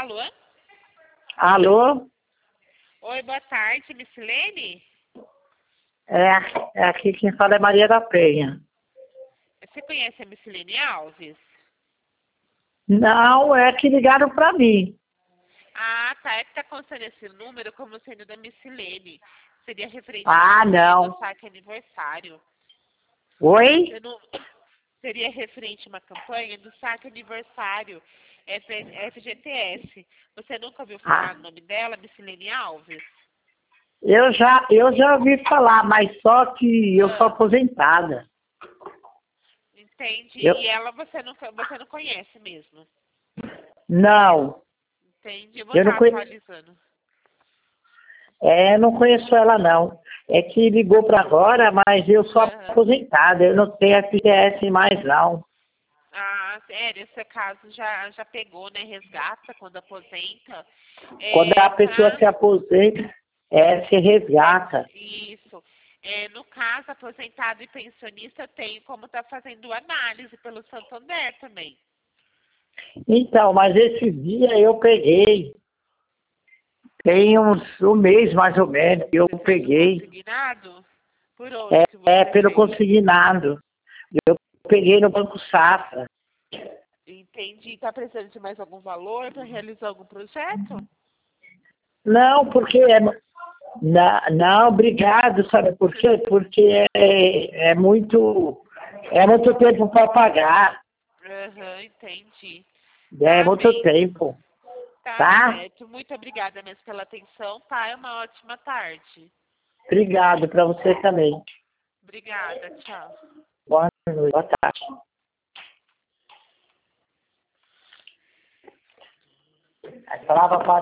Alô? Alô? Oi, boa tarde, Missilene? É aqui quem fala é Maria da Penha. Você conhece a Missilene Alves? Não, é que ligaram para mim. Ah, tá. É que tá constando esse número como sendo da Missilene. Seria referente a uma Ah, campanha do não. saque aniversário. Oi? Você não... Seria referente a uma campanha do saque aniversário FGTS. Você nunca ouviu falar Ah, no nome dela, Missilene Alves? eu já ouvi falar, mas só que eu sou Ah, aposentada. entendi. Eu, E ela você não conhece mesmo. não, Entendi. Eu vou eu não estar conheço, atualizando. não conheço ela não. É que ligou para agora, mas eu sou Aham. aposentada, eu não tenho FGTS mais não. Ah, sério, esse caso já pegou, né? Resgata quando aposenta. Quando É, a pessoa pra, se aposenta, se resgata. isso. É, no caso, aposentado e pensionista, eu tenho como tá fazendo análise pelo Santander também. Então, mas esse dia eu peguei. Tem um mês mais ou menos que eu Você fez o peguei, consignado? Por onde que você pelo fez? consignado. Eu peguei no Banco Safra. Entendi. Tá precisando de mais algum valor para realizar algum projeto? Não, porque não, obrigado, sabe por quê? Porque é muito tempo para pagar. Aham, entendi. É Tá muito bem. tempo, Tá tá? certo. Muito obrigada mesmo pela atenção, tá? É uma ótima tarde. Obrigado para você também. Obrigada, tchau. Boa noite, boa tarde. A palavra